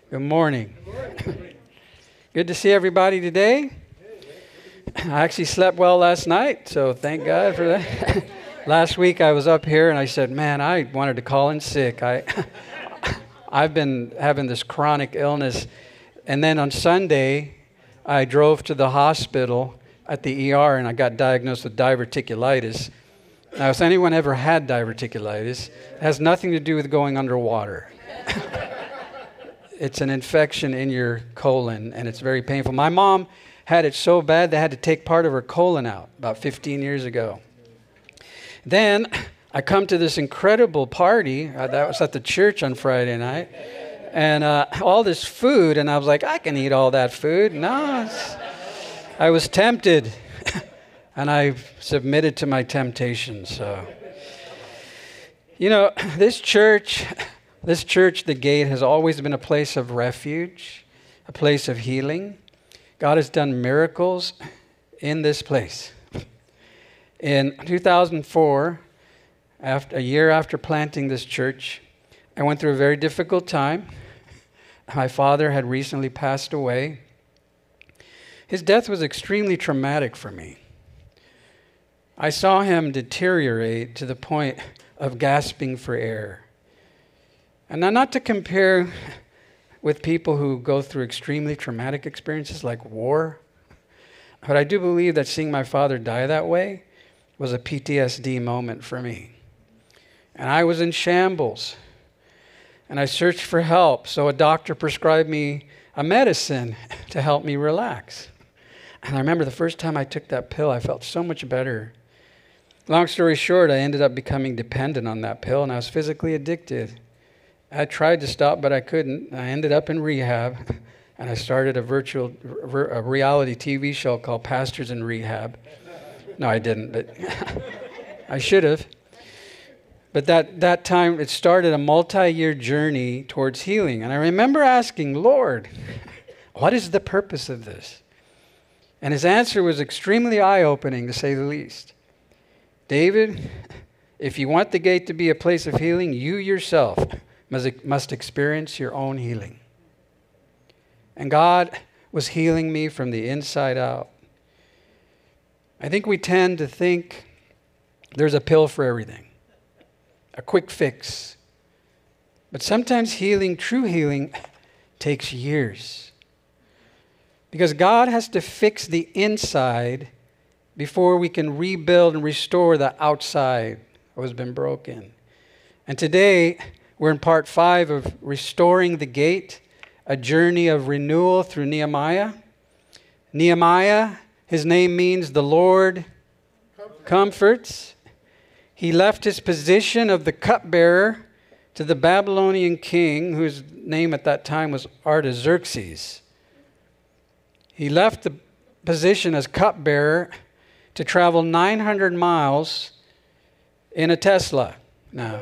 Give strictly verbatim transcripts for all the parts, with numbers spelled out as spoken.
Good morning. Good to see everybody today. I actually slept well last night, so thank God for that. Last week I was up here and I said, man, I wanted to call in sick. I, I've been having this chronic illness. And then on Sunday, I drove to the hospital at the E R and I got diagnosed with diverticulitis. Now, has anyone ever had diverticulitis? It has nothing to do with going underwater. It's an infection in your colon, and it's very painful. My mom had it so bad they had to take part of her colon out about fifteen years ago. Then I come to this incredible party. Uh, that was at the church on Friday night. And uh, all this food, and I was like, I can eat all that food. No, it's, I was tempted, and I submitted to my temptation. So, you know, this church... This church, The Gate, has always been a place of refuge, a place of healing. God has done miracles in this place. In two thousand four, after, a year after planting this church, I went through a very difficult time. My father had recently passed away. His death was extremely traumatic for me. I saw him deteriorate to the point of gasping for air. And now, not to compare with people who go through extremely traumatic experiences like war, but I do believe that seeing my father die that way was a P T S D moment for me. And I was in shambles, and I searched for help, so a doctor prescribed me a medicine to help me relax. And I remember the first time I took that pill, I felt so much better. Long story short, I ended up becoming dependent on that pill, and I was physically addicted. I tried to stop, but I couldn't. I ended up in rehab, and I started a virtual a reality T V show called Pastors in Rehab. No, I didn't, but I should have. But that, that time, it started a multi-year journey towards healing. And I remember asking, Lord, what is the purpose of this? And his answer was extremely eye-opening, to say the least. David, if you want the Gate to be a place of healing, you yourself must experience your own healing. And God was healing me from the inside out. I think we tend to think there's a pill for everything, a quick fix. But sometimes healing, true healing, takes years. Because God has to fix the inside before we can rebuild and restore the outside that has been broken. And today, we're in part five of Restoring the Gate, a journey of renewal through Nehemiah. Nehemiah, his name means the Lord comforts. comforts. He left his position of the cupbearer to the Babylonian king, whose name at that time was Artaxerxes. He left the position as cupbearer to travel nine hundred miles in a Tesla. Now,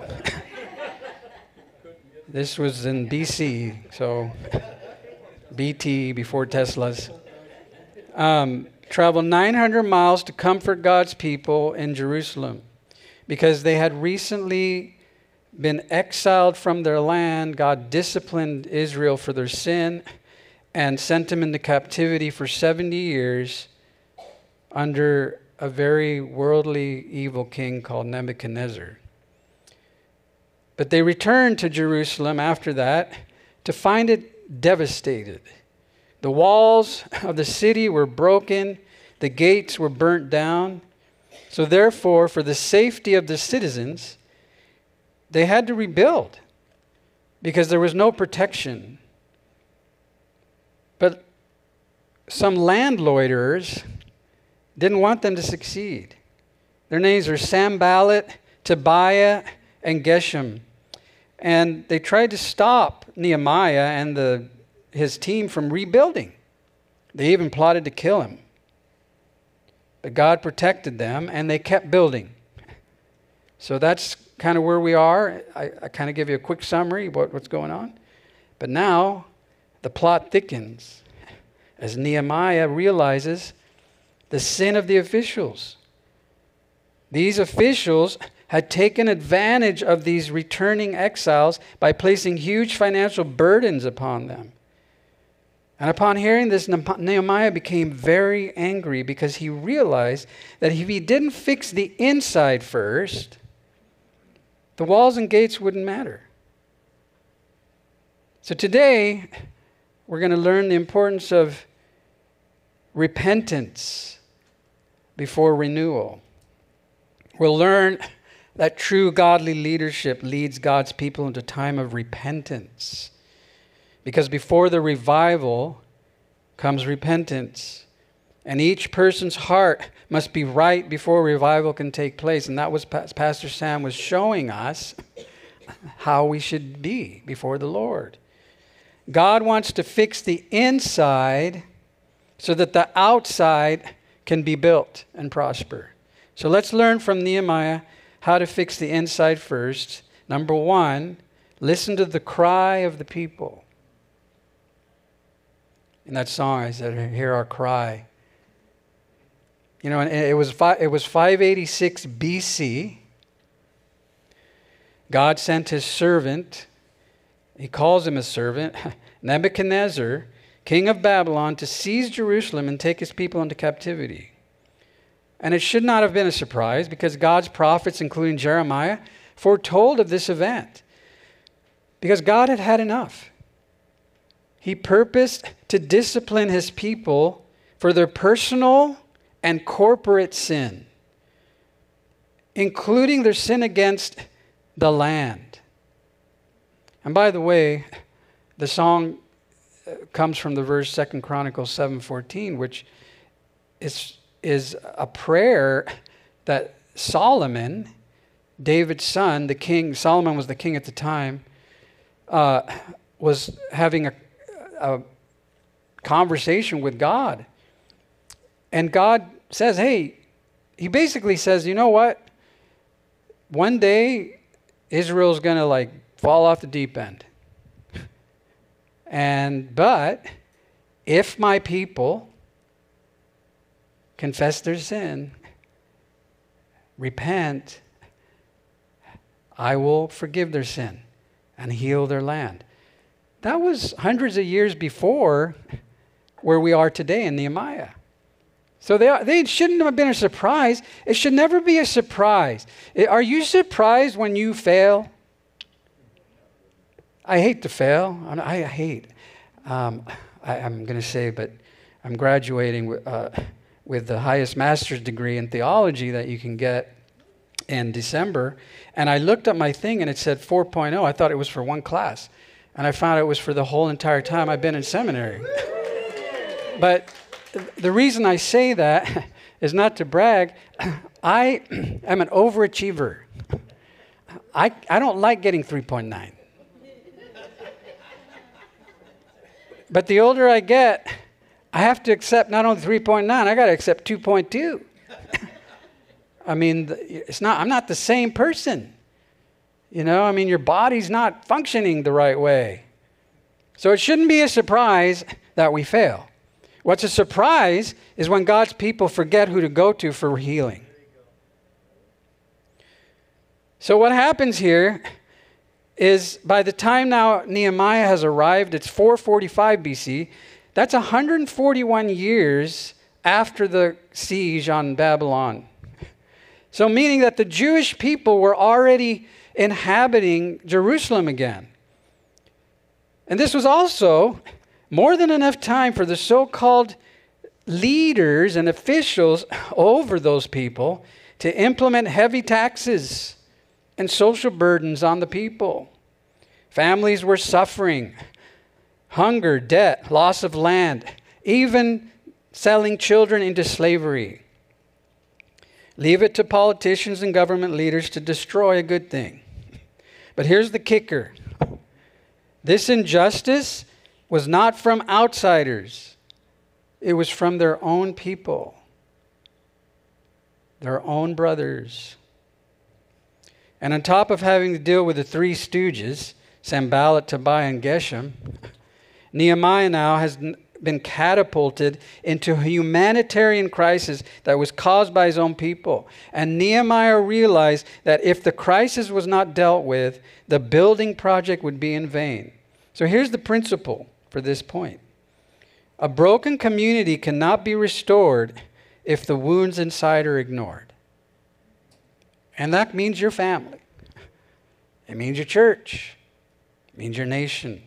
this was in B C, so B T, before Teslas. Um, traveled nine hundred miles to comfort God's people in Jerusalem because they had recently been exiled from their land. God disciplined Israel for their sin and sent them into captivity for seventy years under a very worldly, evil king called Nebuchadnezzar. But they returned to Jerusalem after that to find it devastated. The walls of the city were broken. The gates were burnt down. So therefore, for the safety of the citizens, they had to rebuild because there was no protection. But some landloiterers didn't want them to succeed. Their names are Sanballat, Tobiah, and Geshem. And they tried to stop Nehemiah and the, his team from rebuilding. They even plotted to kill him. But God protected them, and they kept building. So that's kind of where we are. I, I kind of give you a quick summary of what, what's going on. But now the plot thickens as Nehemiah realizes the sin of the officials. These officials had taken advantage of these returning exiles by placing huge financial burdens upon them. And upon hearing this, Nehemiah became very angry because he realized that if he didn't fix the inside first, the walls and gates wouldn't matter. So today, we're going to learn the importance of repentance before renewal. We'll learn that true godly leadership leads God's people into a time of repentance. Because before the revival comes repentance. And each person's heart must be right before revival can take place. And that was Pastor Sam was showing us how we should be before the Lord. God wants to fix the inside so that the outside can be built and prosper. So let's learn from Nehemiah how to fix the inside first. Number one, listen to the cry of the people. In that song, I said, hear our cry. You know, and it was five, it was five eighty-six B C. God sent his servant, he calls him a servant, Nebuchadnezzar, king of Babylon, to seize Jerusalem and take his people into captivity. And it should not have been a surprise because God's prophets, including Jeremiah, foretold of this event. Because God had had enough. He purposed to discipline his people for their personal and corporate sin, including their sin against the land. And by the way, the song comes from the verse Second Chronicles seven fourteen, which is, is a prayer that Solomon, David's son, the king, Solomon was the king at the time, uh, was having a, a conversation with God. And God says, hey, he basically says, you know what? One day, Israel's going to like fall off the deep end. And, but, if my people confess their sin, repent, I will forgive their sin and heal their land. That was hundreds of years before where we are today in Nehemiah. So they, are, they shouldn't have been a surprise. It should never be a surprise. Are you surprised when you fail? I hate to fail. I hate. Um, I, I'm going to say, but I'm graduating with, uh, with the highest master's degree in theology that you can get in December. And I looked at my thing and it said four point oh. I thought it was for one class. And I found it was for the whole entire time I've been in seminary. But the reason I say that is not to brag. I am an overachiever. I, I don't like getting three point nine. But the older I get, I have to accept not only three point nine, I got to accept two point two. I mean, it's not. I'm not the same person. You know, I mean, your body's not functioning the right way. So it shouldn't be a surprise that we fail. What's a surprise is when God's people forget who to go to for healing. So what happens here is by the time now Nehemiah has arrived, it's four forty-five B C. That's one hundred forty-one years after the siege on Babylon. So meaning that the Jewish people were already inhabiting Jerusalem again. And this was also more than enough time for the so-called leaders and officials over those people to implement heavy taxes and social burdens on the people. Families were suffering, hunger, debt, loss of land, even selling children into slavery. Leave it to politicians and government leaders to destroy a good thing. But here's the kicker. This injustice was not from outsiders. It was from their own people, their own brothers. And on top of having to deal with the three stooges, Sanballat, Tobiah, and Geshem, Nehemiah now has been catapulted into a humanitarian crisis that was caused by his own people. And Nehemiah realized that if the crisis was not dealt with, the building project would be in vain. So here's the principle for this point. A broken community cannot be restored if the wounds inside are ignored. And that means your family. It means your church. It means your nation.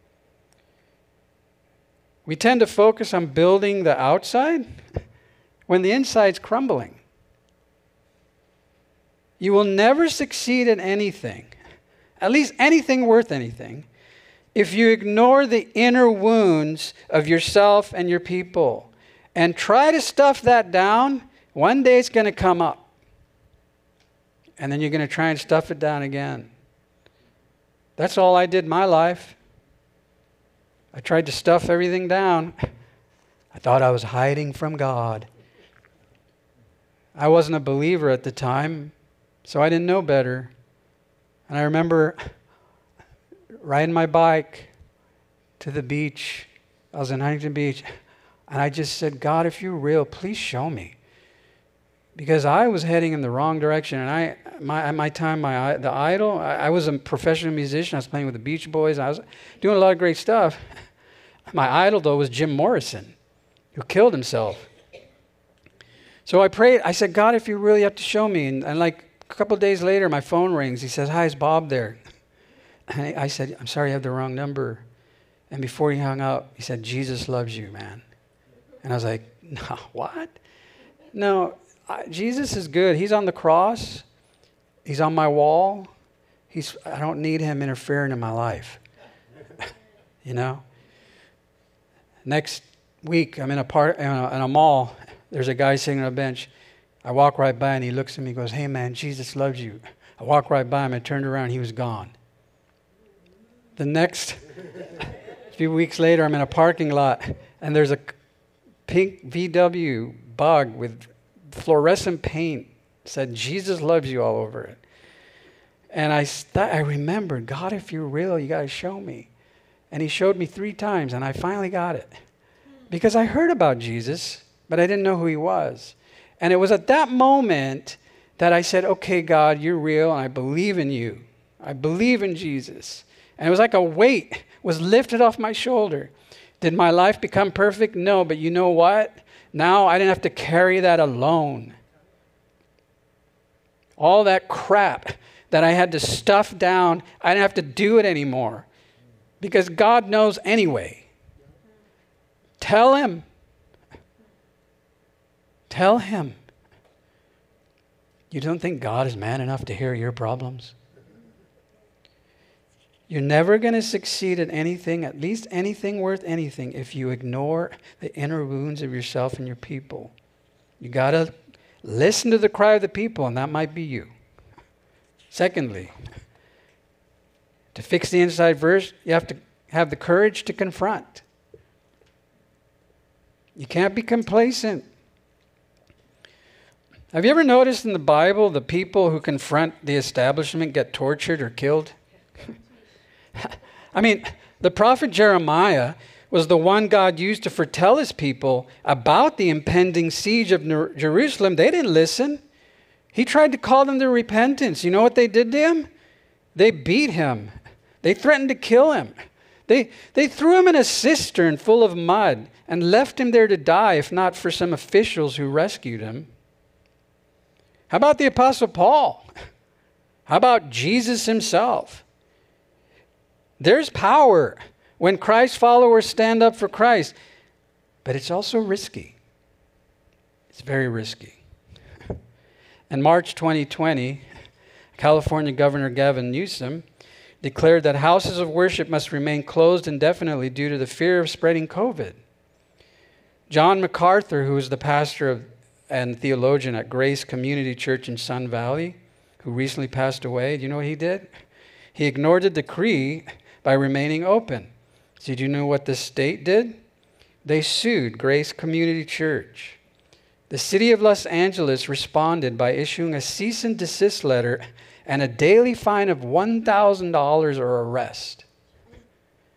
We tend to focus on building the outside when the inside's crumbling. You will never succeed at anything, at least anything worth anything, if you ignore the inner wounds of yourself and your people and try to stuff that down. One day it's going to come up. And then you're going to try and stuff it down again. That's all I did in my life. I tried to stuff everything down. I thought I was hiding from God. I wasn't a believer at the time, so I didn't know better. And I remember riding my bike to the beach. I was in Huntington Beach. And I just said, God, if you're real, please show me. Because I was heading in the wrong direction. And I, my, at my time, my the Idol, I, I was a professional musician. I was playing with the Beach Boys. I was doing a lot of great stuff. My idol, though, was Jim Morrison, who killed himself. So I prayed. I said, God, if you really have to show me. And, and like a couple of days later, my phone rings. He says, hi, is Bob there? And I said, I'm sorry, I have the wrong number. And before he hung up, he said, Jesus loves you, man. And I was like, no, what? No, I, Jesus is good. He's on the cross. He's on my wall. He's. I don't need him interfering in my life. You know? Next week, I'm in a, part, in, a, in a mall. There's a guy sitting on a bench. I walk right by and he looks at me and goes, hey man, Jesus loves you. I walk right by him. I turned around. He was gone. The next few weeks later, I'm in a parking lot and there's a pink V W bug with fluorescent paint. It said, Jesus loves you all over it. And I, st- I remembered, God, if you're real, you got to show me. And he showed me three times, and I finally got it. Because I heard about Jesus, but I didn't know who he was. And it was at that moment that I said, okay, God, you're real, and I believe in you. I believe in Jesus. And it was like a weight was lifted off my shoulder. Did my life become perfect? No, but you know what? Now I didn't have to carry that alone. All that crap that I had to stuff down, I didn't have to do it anymore. Because God knows anyway. Tell him. Tell him. You don't think God is man enough to hear your problems? You're never going to succeed at anything, at least anything worth anything, if you ignore the inner wounds of yourself and your people. You got to listen to the cry of the people, and that might be you. Secondly, to fix the inside verse, you have to have the courage to confront. You can't be complacent. Have you ever noticed in the Bible the people who confront the establishment get tortured or killed? I mean, the prophet Jeremiah was the one God used to foretell his people about the impending siege of Jerusalem. They didn't listen. He tried to call them to repentance. You know what they did to him? They beat him. They threatened to kill him. They, they threw him in a cistern full of mud and left him there to die, if not for some officials who rescued him. How about the Apostle Paul? How about Jesus himself? There's power when Christ followers stand up for Christ, but it's also risky. It's very risky. In March twenty twenty, California Governor Gavin Newsom declared that houses of worship must remain closed indefinitely due to the fear of spreading COVID. John MacArthur, who was the pastor of, and theologian at Grace Community Church in Sun Valley, who recently passed away, do you know what he did? He ignored the decree by remaining open. So do you know what the state did? They sued Grace Community Church. The city of Los Angeles responded by issuing a cease and desist letter and a daily fine of one thousand dollars or arrest.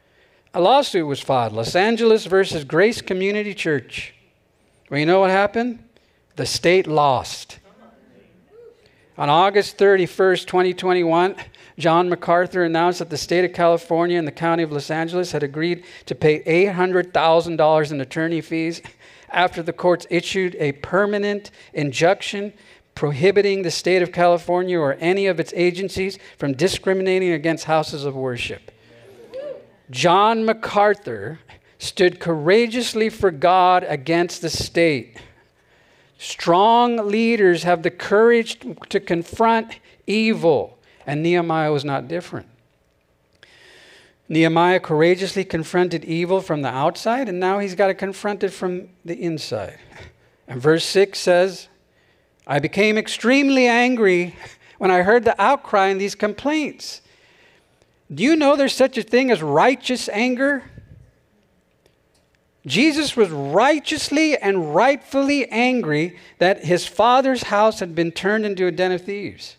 a lawsuit was filed, Los Angeles versus Grace Community Church. Well, you know what happened? The state lost. On August thirty-first, twenty twenty-one, John MacArthur announced that the state of California and the county of Los Angeles had agreed to pay eight hundred thousand dollars in attorney fees after the courts issued a permanent injunction prohibiting the state of California or any of its agencies from discriminating against houses of worship. John MacArthur stood courageously for God against the state. Strong leaders have the courage to confront evil, and Nehemiah was not different. Nehemiah courageously confronted evil from the outside, and now he's got to confront it from the inside. And verse six says, I became extremely angry when I heard the outcry and these complaints. Do you know there's such a thing as righteous anger? Jesus was righteously and rightfully angry that his Father's house had been turned into a den of thieves.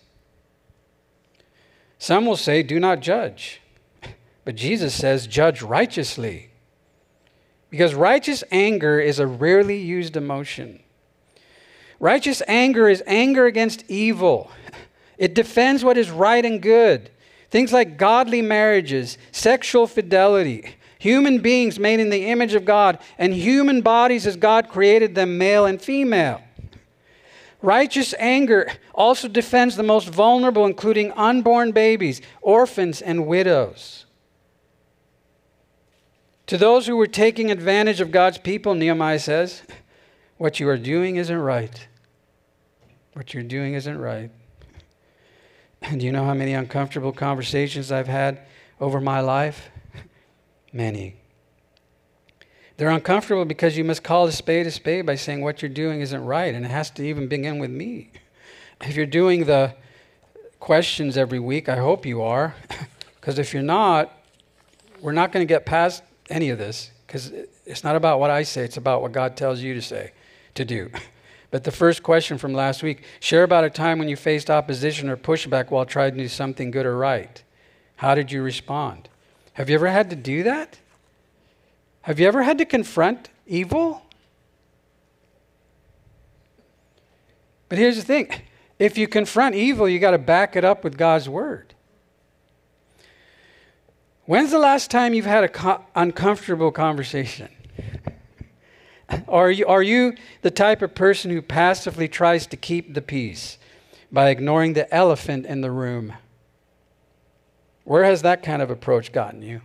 Some will say, do not judge. But Jesus says, judge righteously. Because righteous anger is a rarely used emotion. Righteous anger is anger against evil. It defends what is right and good. Things like godly marriages, sexual fidelity, human beings made in the image of God, and human bodies as God created them, male and female. Righteous anger also defends the most vulnerable, including unborn babies, orphans, and widows. To those who were taking advantage of God's people, Nehemiah says, what you are doing isn't right. What you're doing isn't right. And do you know how many uncomfortable conversations I've had over my life? Many. They're uncomfortable because you must call a spade a spade by saying what you're doing isn't right, and it has to even begin with me. If you're doing the questions every week, I hope you are, because if you're not, we're not going to get past any of this, because it's not about what I say, it's about what God tells you to say, to do. But the first question from last week, share about a time when you faced opposition or pushback while trying to do something good or right. How did you respond? Have you ever had to do that? Have you ever had to confront evil? But here's the thing. If you confront evil, you got to back it up with God's word. When's the last time you've had an co- uncomfortable conversation? Are you, are you the type of person who passively tries to keep the peace by ignoring the elephant in the room? Where has that kind of approach gotten you?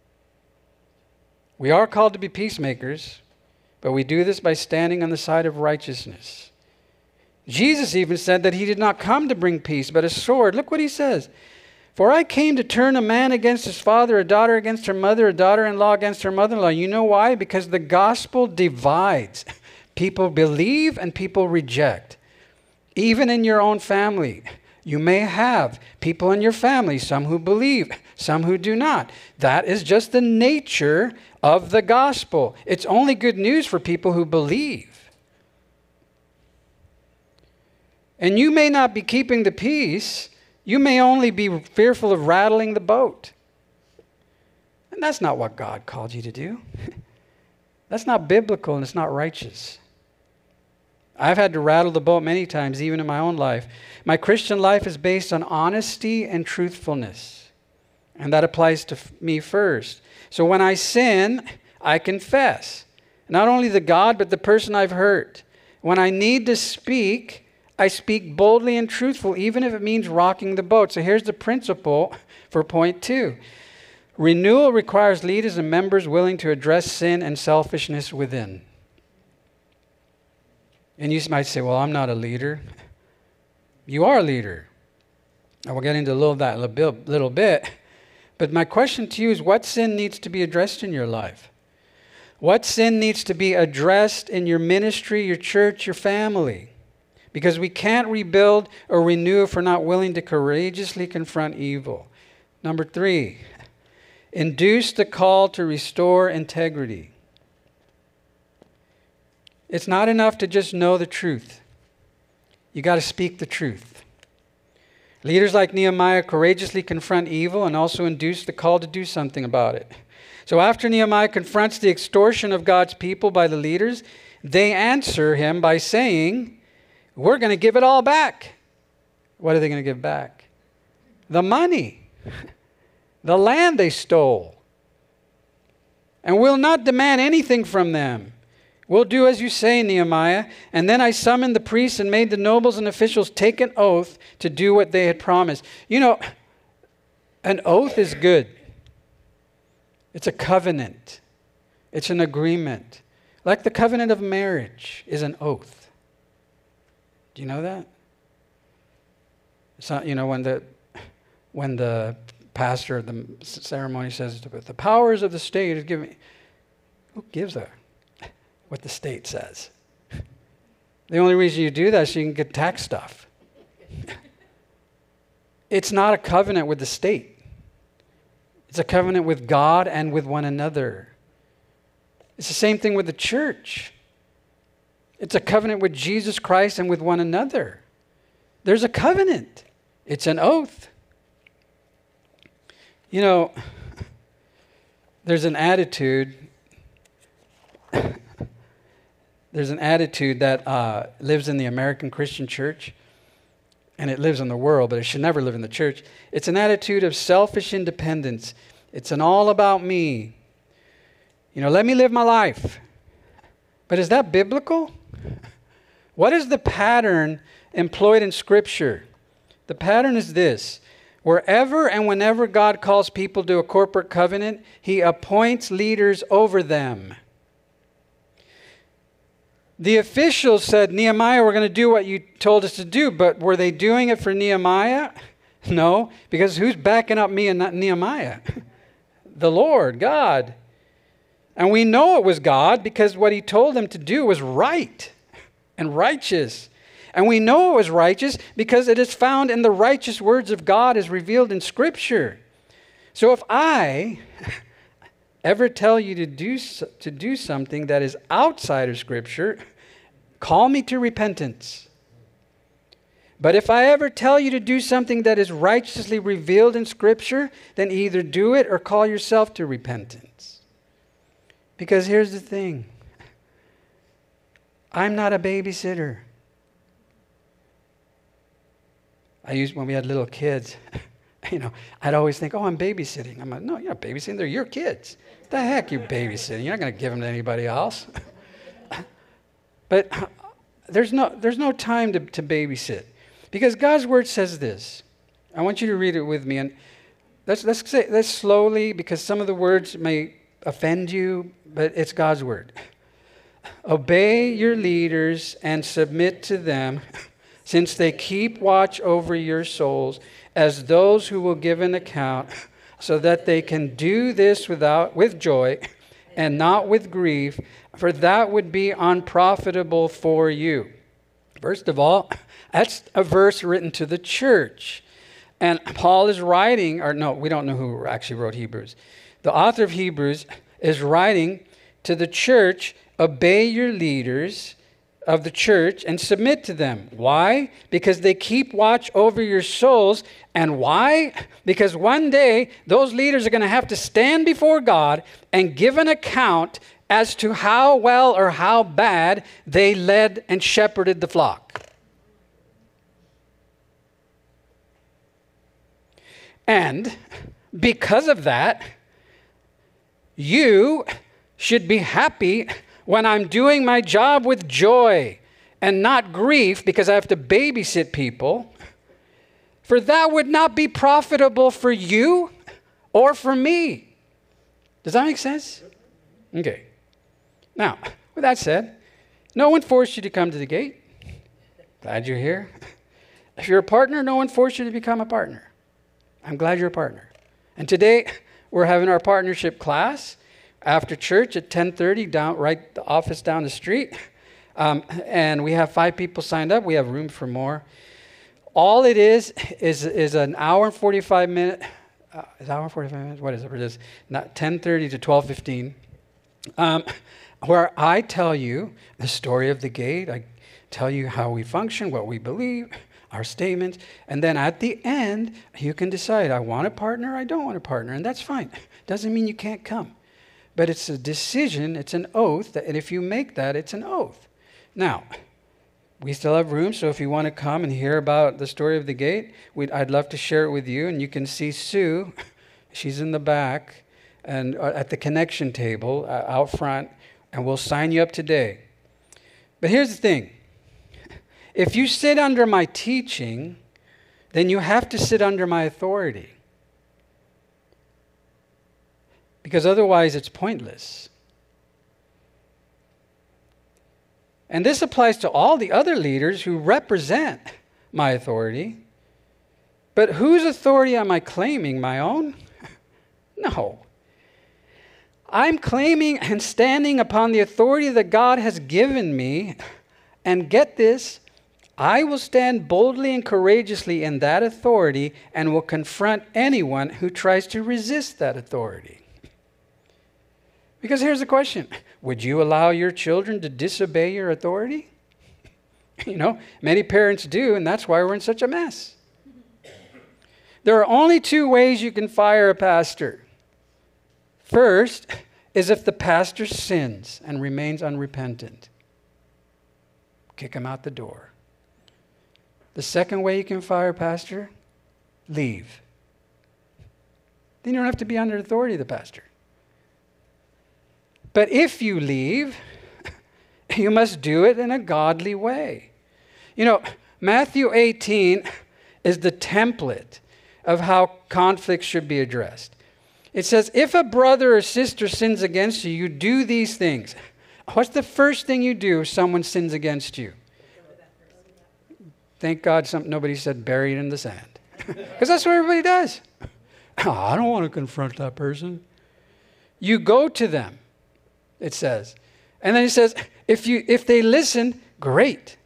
We are called to be peacemakers, but we do this by standing on the side of righteousness. Jesus even said that he did not come to bring peace, but a sword. Look what he says. For I came to turn a man against his father, a daughter against her mother, a daughter-in-law against her mother-in-law. You know why? Because the gospel divides. People believe and people reject. Even in your own family, you may have people in your family, some who believe, some who do not. That is just the nature of the gospel. It's only good news for people who believe. And you may not be keeping the peace. You may only be fearful of rattling the boat. And that's not what God called you to do. That's not biblical and it's not righteous. I've had to rattle the boat many times, even in my own life. My Christian life is based on honesty and truthfulness. And that applies to me first. So when I sin, I confess. Not only the God, but the person I've hurt. When I need to speak, I speak boldly and truthful, even if it means rocking the boat. So here's the principle for point two. Renewal requires leaders and members willing to address sin and selfishness within. And you might say, well, I'm not a leader. You are a leader. And we'll get into a little of that in a little bit. But my question to you is, what sin needs to be addressed in your life? What sin needs to be addressed in your ministry, your church, your family? Because we can't rebuild or renew if we're not willing to courageously confront evil. Number three, induce the call to restore integrity. It's not enough to just know the truth. You got to speak the truth. Leaders like Nehemiah courageously confront evil and also induce the call to do something about it. So after Nehemiah confronts the extortion of God's people by the leaders, they answer him by saying, we're going to give it all back. What are they going to give back? The money, the land they stole. And we'll not demand anything from them. We'll do as you say, Nehemiah. And then I summoned the priests and made the nobles and officials take an oath to do what they had promised. You know, an oath is good. It's a covenant. It's an agreement. Like the covenant of marriage is an oath. Do you know that? It's not, you know, when the when the pastor of the ceremony says, the powers of the state is given. Who gives a what the state says? The only reason you do that is so you can get tax stuff. It's not a covenant with the state. It's a covenant with God and with one another. It's the same thing with the church. It's a covenant with Jesus Christ and with one another. There's a covenant. It's an oath. You know, there's an attitude, there's an attitude that uh, lives in the American Christian church, and it lives in the world, but it should never live in the church. It's an attitude of selfish independence. It's an all about me. You know, let me live my life. But is that biblical? What is the pattern employed in Scripture? The pattern is this. Wherever and whenever God calls people to a corporate covenant, he appoints leaders over them. The officials said, Nehemiah, we're going to do what you told us to do. But were they doing it for Nehemiah? No, because who's backing up me and not Nehemiah? The Lord, God. And we know it was God because what he told them to do was right and righteous. And we know it was righteous because it is found in the righteous words of God as revealed in Scripture. So if I ever tell you to do, to do something that is outside of Scripture, call me to repentance. But if I ever tell you to do something that is righteously revealed in Scripture, then either do it or call yourself to repentance. Because here's the thing. I'm not a babysitter. I used, when we had little kids, you know, I'd always think, oh, I'm babysitting. I'm like, no, you're not babysitting. They're your kids. What the heck you babysitting? You're not going to give them to anybody else. But there's no, there's no time to, to babysit. Because God's word says this. I want you to read it with me. And let's, let's say this slowly because some of the words may offend you, but it's God's word. Obey your leaders and submit to them, since they keep watch over your souls as those who will give an account, so that they can do this without with joy and not with grief, for that would be unprofitable for you. First of all, that's a verse written to the church. And Paul is writing, or no, we don't know who actually wrote Hebrews. The author of Hebrews is writing to the church, obey your leaders of the church and submit to them. Why? Because they keep watch over your souls. And why? Because one day those leaders are going to have to stand before God and give an account as to how well or how bad they led and shepherded the flock. And because of that, you should be happy when I'm doing my job with joy and not grief because I have to babysit people, for that would not be profitable for you or for me. Does that make sense? Okay. Now, with that said, no one forced you to come to the gate. Glad you're here. If you're a partner, no one forced you to become a partner. I'm glad you're a partner. And today, we're having our partnership class after church at ten thirty, down right the office down the street. Um, and we have five people signed up. We have room for more. All it is is is an hour and forty-five minute. Uh, is hour and forty-five minutes? What is it? It is not ten thirty to twelve fifteen. Um, where I tell you the story of the gate. I tell you how we function, what we believe, our statements, and then at the end, you can decide, I want a partner, I don't want a partner, and that's fine. Doesn't mean you can't come. but it's a decision, it's an oath, that, and if you make that, it's an oath. Now, we still have room, so if you want to come and hear about the story of the gate, we'd, I'd love to share it with you, and you can see Sue. She's in the back and uh, at the connection table uh, out front, and we'll sign you up today. But here's the thing. If you sit under my teaching, then you have to sit under my authority. Because otherwise it's pointless. And this applies to all the other leaders who represent my authority. But whose authority am I claiming? My own? No. I'm claiming and standing upon the authority that God has given me. And get this, I will stand boldly and courageously in that authority and will confront anyone who tries to resist that authority. Because here's the question. Would you allow your children to disobey your authority? You know, many parents do, and that's why we're in such a mess. There are only two ways you can fire a pastor. First is if the pastor sins and remains unrepentant. Kick him out the door. The second way you can fire a pastor, leave. Then you don't have to be under the authority of the pastor. But if you leave, you must do it in a godly way. You know, Matthew eighteen is the template of how conflicts should be addressed. It says, if a brother or sister sins against you, you do these things. What's the first thing you do if someone sins against you? Thank God some, nobody said bury it in the sand. Because that's what everybody does. Oh, I don't want to confront that person. You go to them, it says. And then it says, if you if they listen, great.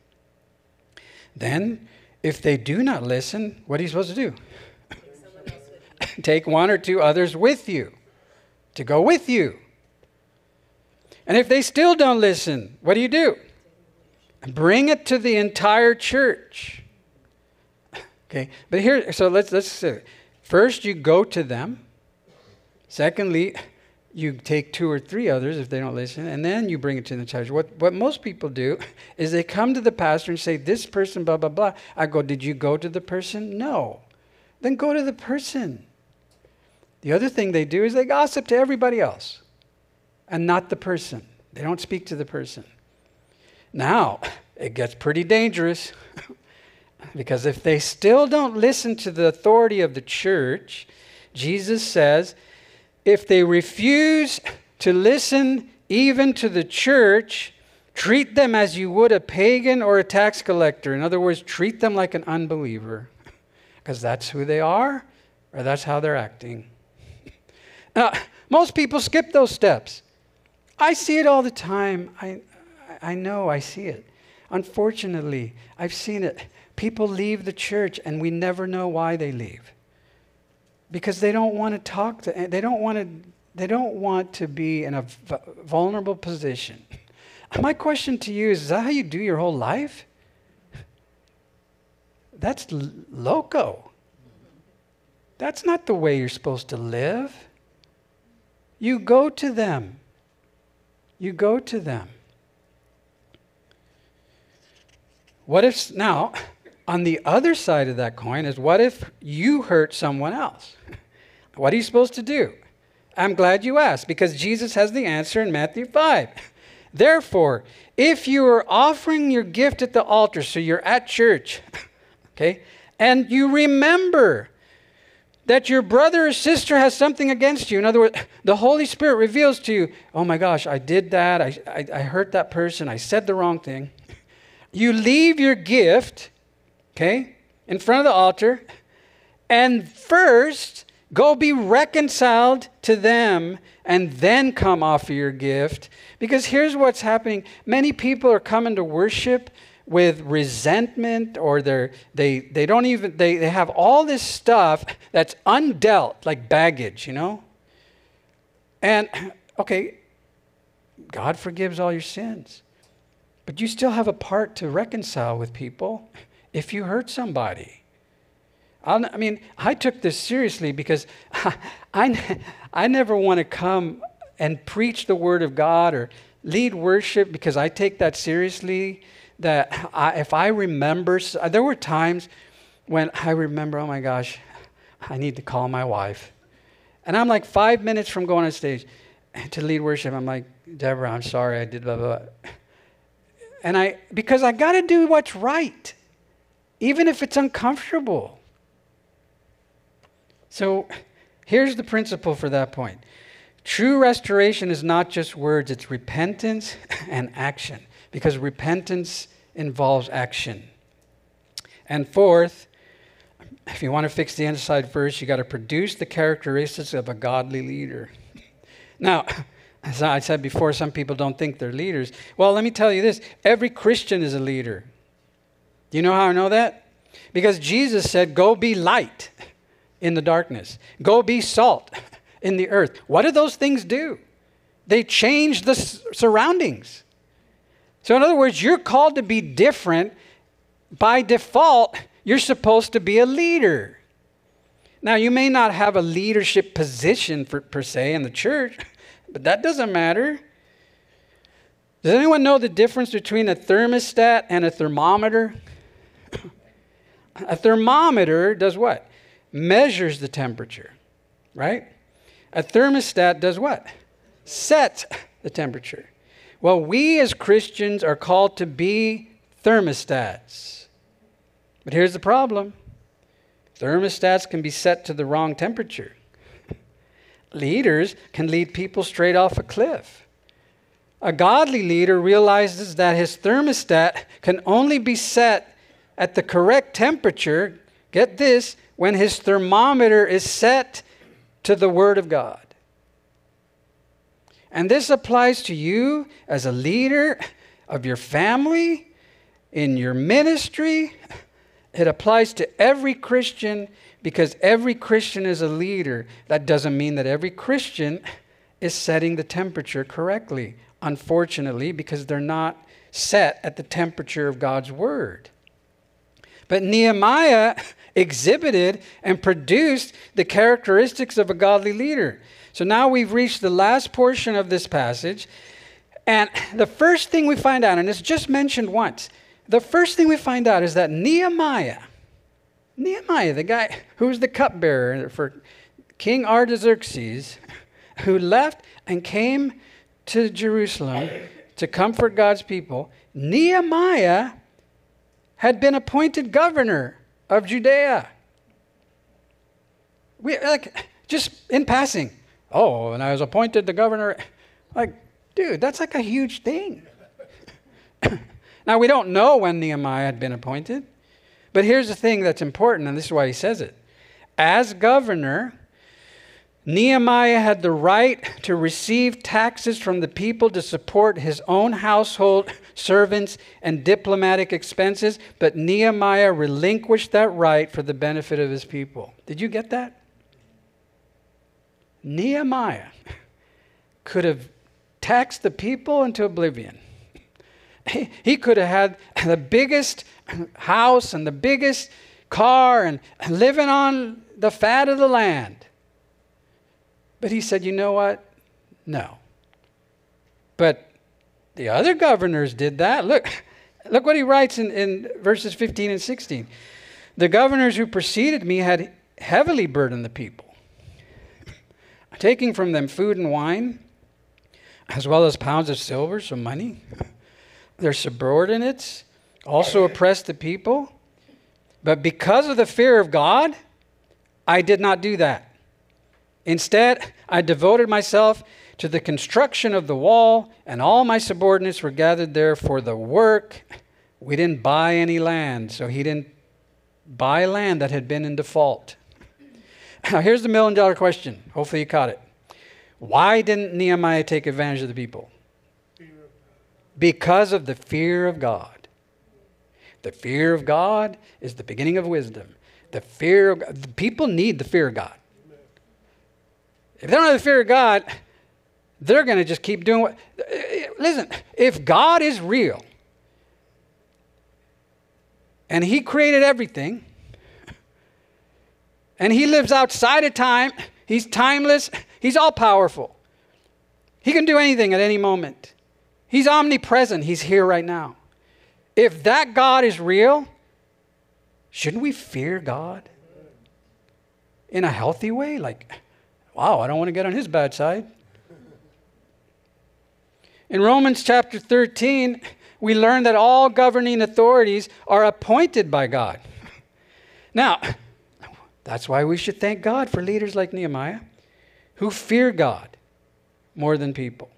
Then, if they do not listen, what are you supposed to do? Take one or two others with you, to go with you. And if they still don't listen, what do you do? Bring it to the entire church. Okay, but here, so let's let's say, first you go to them. Secondly, you take two or three others if they don't listen, and then you bring it to the church. What what most people do is they come to the pastor and say, this person, blah, blah, blah. I go, did you go to the person? No. Then go to the person. The other thing they do is they gossip to everybody else and not the person. They don't speak to the person. Now, it gets pretty dangerous because if they still don't listen to the authority of the church, Jesus says, if they refuse to listen even to the church, treat them as you would a pagan or a tax collector. In other words, treat them like an unbeliever because that's who they are or that's how they're acting. Now, most people skip those steps. I see it all the time. I, I know I see it. Unfortunately, I've seen it. People leave the church and we never know why they leave. Because they don't want to talk to, they don't want to, they don't want to be in a v- vulnerable position. My question to you is, is that how you do your whole life? That's l- loco. That's not the way you're supposed to live. You go to them. You go to them. What if, now, on the other side of that coin is, what if you hurt someone else? What are you supposed to do? I'm glad you asked, because Jesus has the answer in Matthew five. Therefore, if you are offering your gift at the altar, so you're at church, okay, and you remember that your brother or sister has something against you. In other words, the Holy Spirit reveals to you, oh my gosh, I did that. I, I, I hurt that person. I said the wrong thing. You leave your gift, okay, in front of the altar, and first go be reconciled to them and then come offer your gift. Because here's what's happening. Many people are coming to worship with resentment, or they're, they they don't even, they, they have all this stuff that's undealt, like baggage, you know? And, okay, God forgives all your sins. But you still have a part to reconcile with people if you hurt somebody. I'll, I mean, I took this seriously because I, I never want to come and preach the word of God or lead worship, because I take that seriously, that I, if I remember, there were times when I remember, oh my gosh, I need to call my wife. And I'm like five minutes from going on stage to lead worship. I'm like, Deborah, I'm sorry I did blah, blah, blah. And I, because I got to do what's right, even if it's uncomfortable. So here's the principle for that point. True restoration is not just words, it's repentance and action, because repentance involves action. And fourth, if you want to fix the inside first, you got to produce the characteristics of a godly leader. Now, as I said before, some people don't think they're leaders. Well, let me tell you this. Every Christian is a leader. Do you know how I know that? Because Jesus said, go be light in the darkness. Go be salt in the earth. What do those things do? They change the s- surroundings. So in other words, you're called to be different. By default, you're supposed to be a leader. Now, you may not have a leadership position for, per se in the church, but that doesn't matter. Does anyone know the difference between a thermostat and a thermometer? A thermometer does what? Measures the temperature, right? A thermostat does what? Sets the temperature. Well, we as Christians are called to be thermostats. But here's the problem. Thermostats can be set to the wrong temperature. Leaders can lead people straight off a cliff. A godly leader realizes that his thermostat can only be set at the correct temperature, get this, when his thermometer is set to the Word of God. And this applies to you as a leader of your family, in your ministry. It applies to every Christian, because every Christian is a leader. That doesn't mean that every Christian is setting the temperature correctly, unfortunately, because they're not set at the temperature of God's Word. But Nehemiah exhibited and produced the characteristics of a godly leader. So now we've reached the last portion of this passage. And the first thing we find out, and it's just mentioned once, the first thing we find out is that Nehemiah, Nehemiah, the guy who was the cupbearer for King Artaxerxes, who left and came to Jerusalem to comfort God's people, Nehemiah had been appointed governor of Judea. We like just in passing. Oh, and I was appointed the governor. Like, dude, that's like a huge thing. Now, we don't know when Nehemiah had been appointed, but here's the thing that's important, and this is why he says it. As governor, Nehemiah had the right to receive taxes from the people to support his own household, servants, and diplomatic expenses, but Nehemiah relinquished that right for the benefit of his people. Did you get that? Nehemiah could have taxed the people into oblivion. He, he could have had the biggest house and the biggest car and living on the fat of the land. But he said, you know what? No. But the other governors did that. Look, look what he writes in, in verses fifteen and sixteen. The governors who preceded me had heavily burdened the people, taking from them food and wine, as well as pounds of silver, so money. Their subordinates also oppressed the people. But because of the fear of God, I did not do that. Instead, I devoted myself to the construction of the wall, and all my subordinates were gathered there for the work. We didn't buy any land, so he didn't buy land that had been in default. Now, here's the million dollar question. Hopefully you caught it. Why didn't Nehemiah take advantage of the people? Because of the fear of God. The fear of God is the beginning of wisdom. The fear of God, the people need the fear of God. If they don't have the fear of God, they're going to just keep doing what... Listen, if God is real and he created everything and he lives outside of time, he's timeless, he's all powerful. He can do anything at any moment. He's omnipresent. He's here right now. If that God is real, shouldn't we fear God in a healthy way? Like, wow, I don't want to get on his bad side. In Romans chapter thirteen, we learn that all governing authorities are appointed by God. Now, that's why we should thank God for leaders like Nehemiah, who fear God more than people,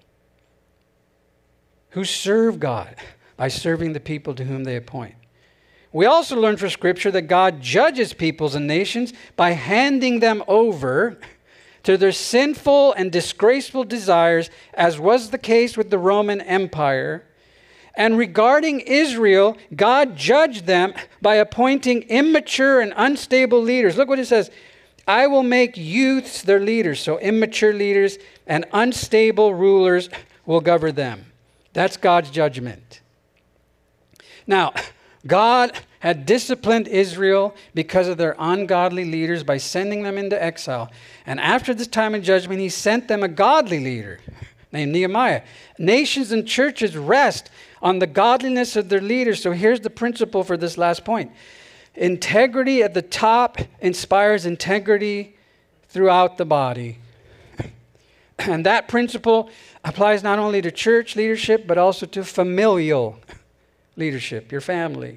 who serve God by serving the people to whom they appoint. We also learn from Scripture that God judges peoples and nations by handing them over to their sinful and disgraceful desires, as was the case with the Roman Empire. And regarding Israel, God judged them by appointing immature and unstable leaders. Look what it says. I will make youths their leaders. So immature leaders and unstable rulers will govern them. That's God's judgment. Now, God had disciplined Israel because of their ungodly leaders by sending them into exile. And after this time of judgment, he sent them a godly leader named Nehemiah. Nations and churches rest on the godliness of their leaders. So here's the principle for this last point. Integrity at the top inspires integrity throughout the body. And that principle applies not only to church leadership, but also to familial leadership, your family.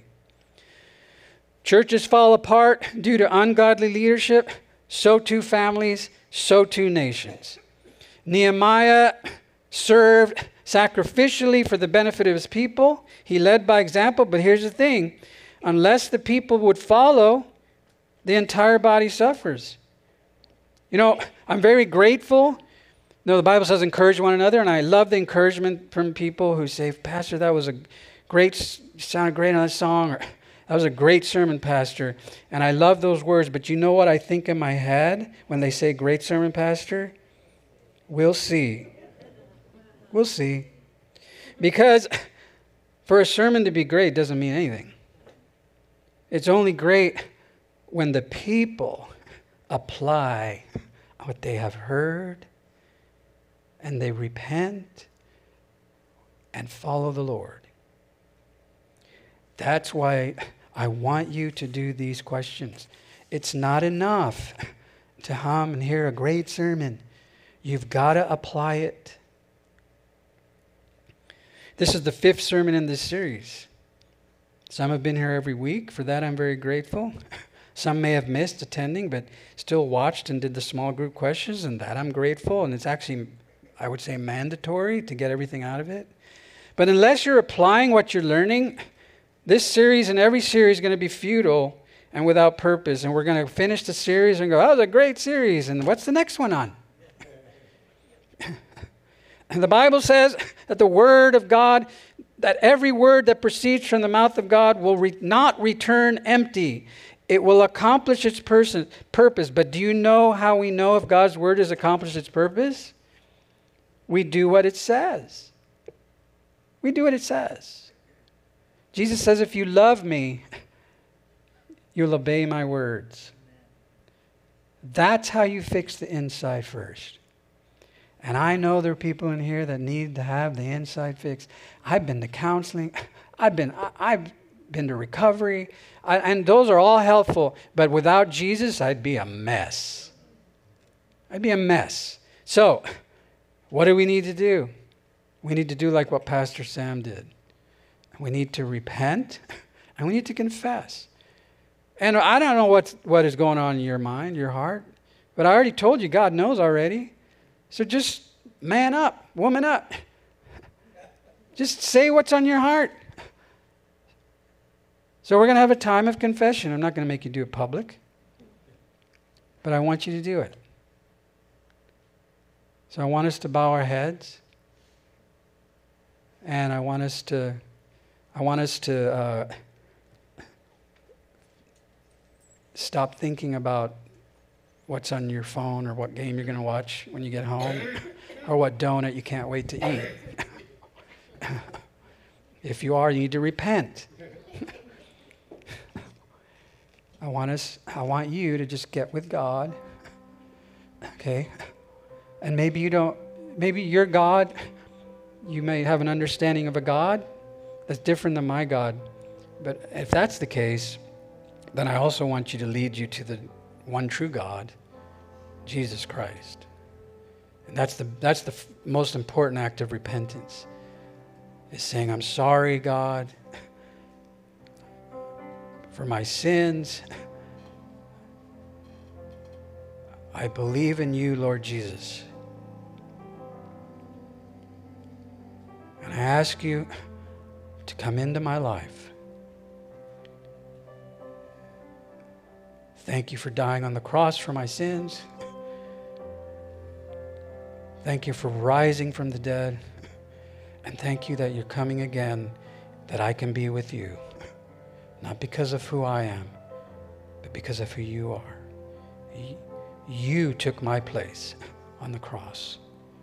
Churches fall apart due to ungodly leadership, so too families, so too nations. Nehemiah served sacrificially for the benefit of his people. He led by example, but here's the thing. Unless the people would follow, the entire body suffers. You know, I'm very grateful. No, the Bible says encourage one another, and I love the encouragement from people who say, Pastor, that was a great, sounded great on that song, or that was a great sermon, Pastor. And I love those words, but you know what I think in my head when they say great sermon, Pastor? We'll see. We'll see. Because for a sermon to be great doesn't mean anything. It's only great when the people apply what they have heard and they repent and follow the Lord. That's why I want you to do these questions. It's not enough to hum and hear a great sermon. You've got to apply it. This is the fifth sermon in this series. Some have been here every week. For that, I'm very grateful. Some may have missed attending, but still watched and did the small group questions, and that I'm grateful. And it's actually, I would say, mandatory to get everything out of it. But unless you're applying what you're learning, this series and every series is going to be futile and without purpose. And we're going to finish the series and go, that was a great series. And what's the next one on? And the Bible says that the word of God, that every word that proceeds from the mouth of God will re- not return empty. It will accomplish its person, purpose. But do you know how we know if God's word has accomplished its purpose? We do what it says. We do what it says. Jesus says, if you love me, you'll obey my words. That's how you fix the inside first. And I know there are people in here that need to have the inside fixed. I've been to counseling. I've been, I've been to recovery. I, and those are all helpful. But without Jesus, I'd be a mess. I'd be a mess. So, what do we need to do? We need to do like what Pastor Sam did. We need to repent, and we need to confess. And I don't know what's, what is going on in your mind, your heart, but I already told you, God knows already. So just man up, woman up. Just say what's on your heart. So we're going to have a time of confession. I'm not going to make you do it public, but I want you to do it. So I want us to bow our heads, and I want us to, I want us to uh, stop thinking about what's on your phone or what game you're going to watch when you get home or what donut you can't wait to eat. If you are, you need to repent. I want us, I want you to just get with God. Okay? And maybe you don't, maybe your God, you may have an understanding of a God that's different than my God. But if that's the case, then I also want you to lead you to the one true God, Jesus Christ. And that's the that's the f- most important act of repentance, is saying, I'm sorry, God, for my sins. I believe in you, Lord Jesus. And I ask you to come into my life. Thank you for dying on the cross for my sins. Thank you for rising from the dead. And thank you that you're coming again, that I can be with you. Not because of who I am, but because of who you are. You took my place on the cross.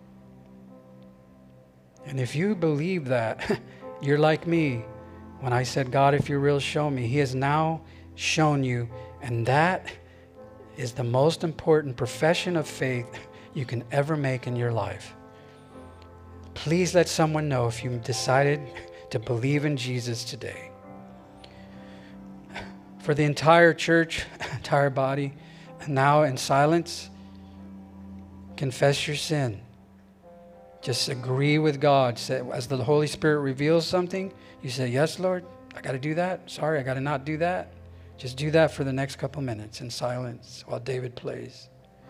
And if you believe that, you're like me. When I said, God, if you're real, show me. He has now shown you. And that is the most important profession of faith you can ever make in your life. Please let someone know if you decided to believe in Jesus today. For the entire church, entire body, now in silence, confess your sin. Just agree with God. Say, as the Holy Spirit reveals something, you say, yes, Lord, I got to do that. Sorry, I got to not do that. Just do that for the next couple minutes in silence while David plays.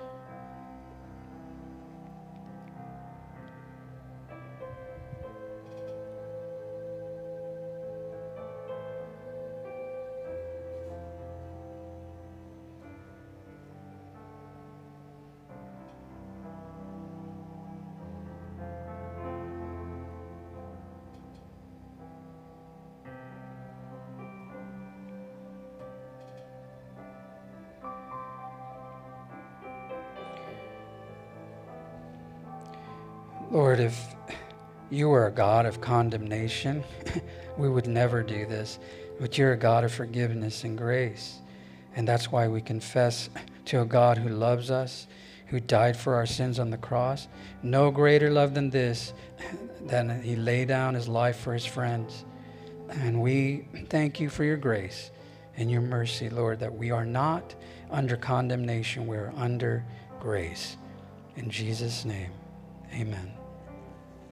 Lord, if you were a God of condemnation, we would never do this. But you're a God of forgiveness and grace. And that's why we confess to a God who loves us, who died for our sins on the cross. No greater love than this, than he laid down his life for his friends. And we thank you for your grace and your mercy, Lord, that we are not under condemnation. We're under grace. In Jesus' name, amen.